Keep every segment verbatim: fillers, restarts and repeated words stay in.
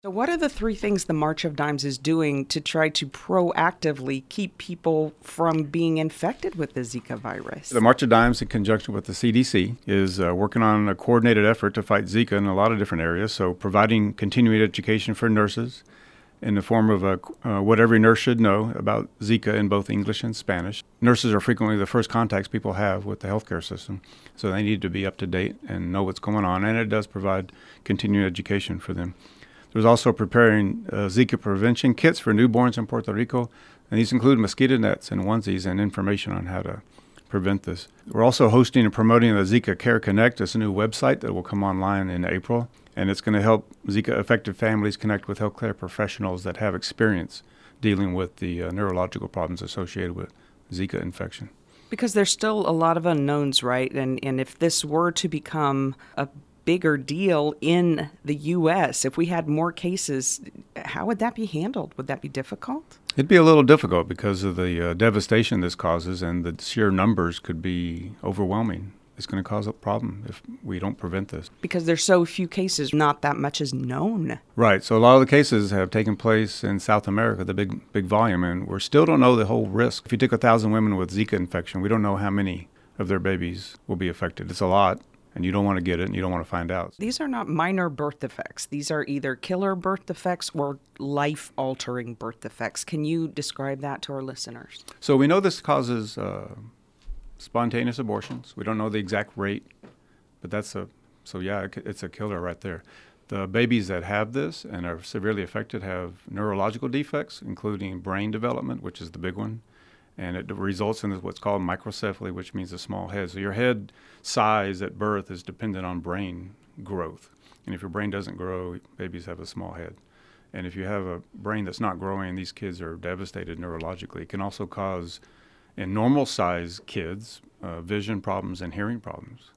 So what are the three things the March of Dimes is doing to try to proactively keep people from being infected with the Zika virus? The March of Dimes, in conjunction with the C D C, is uh, working on a coordinated effort to fight Zika in a lot of different areas. So providing continuing education for nurses in the form of a, uh, what every nurse should know about Zika in both English and Spanish. Nurses are frequently the first contacts people have with the healthcare system, so they need to be up to date and know what's going on, and it does provide continuing education for them. There's also preparing uh, Zika prevention kits for newborns in Puerto Rico, and these include mosquito nets and onesies and information on how to prevent this. We're also hosting and promoting the Zika Care Connect. It's a new website that will come online in April, and it's going to help Zika-affected families connect with healthcare professionals that have experience dealing with the uh, neurological problems associated with Zika infection. Because there's still a lot of unknowns, right? And and if this were to become a bigger deal in the U S, if we had more cases, how would that be handled? Would that be difficult? It'd be a little difficult because of the uh, devastation this causes, and the sheer numbers could be overwhelming. It's going to cause a problem if we don't prevent this. Because there's so few cases, not that much is known. Right. So a lot of the cases have taken place in South America, the big big volume, and we still don't know the whole risk. If you take a thousand women with Zika infection, we don't know how many of their babies will be affected. It's a lot, and you don't want to get it, and you don't want to find out. These are not minor birth defects. These are either killer birth defects or life-altering birth defects. Can you describe that to our listeners? So we know this causes uh, spontaneous abortions. We don't know the exact rate, but that's a, so yeah, it's a killer right there. The babies that have this and are severely affected have neurological defects, including brain development, which is the big one, and it results in what's called microcephaly, which means a small head. So your head size at birth is dependent on brain growth, and if your brain doesn't grow, babies have a small head. And if you have a brain that's not growing, these kids are devastated neurologically. It can also cause, in normal-sized kids, uh, vision problems and hearing problems.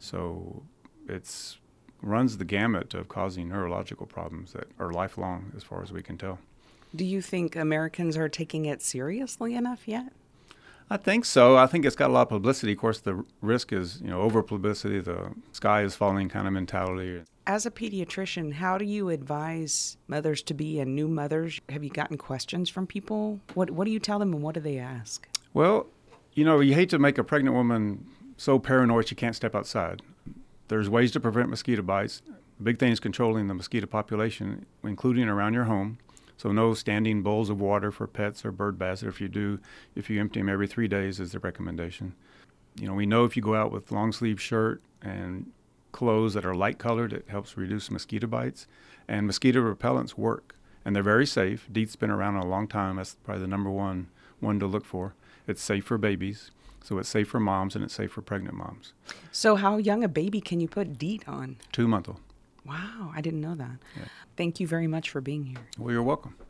So it's runs the gamut of causing neurological problems that are lifelong, as far as we can tell. Do you think Americans are taking it seriously enough yet? I think so. I think it's got a lot of publicity. Of course, the risk is, you know, over publicity, the sky is falling kind of mentality. As a pediatrician, how do you advise mothers to be and new mothers? Have you gotten questions from people? What What do you tell them, and what do they ask? Well, you know, you hate to make a pregnant woman so paranoid she can't step outside. There's ways to prevent mosquito bites. The big thing is controlling the mosquito population, including around your home. So no standing bowls of water for pets or bird baths. If you do, if you empty them every three days is the recommendation. You know, we know if you go out with long sleeve shirt and clothes that are light colored, it helps reduce mosquito bites. And mosquito repellents work, and they're very safe. DEET's been around a long time. That's probably the number one one to look for. It's safe for babies, so it's safe for moms, and it's safe for pregnant moms. So how young a baby can you put DEET on? Two-month-old. Wow, I didn't know that. Yeah. Thank you very much for being here. Well, you're welcome.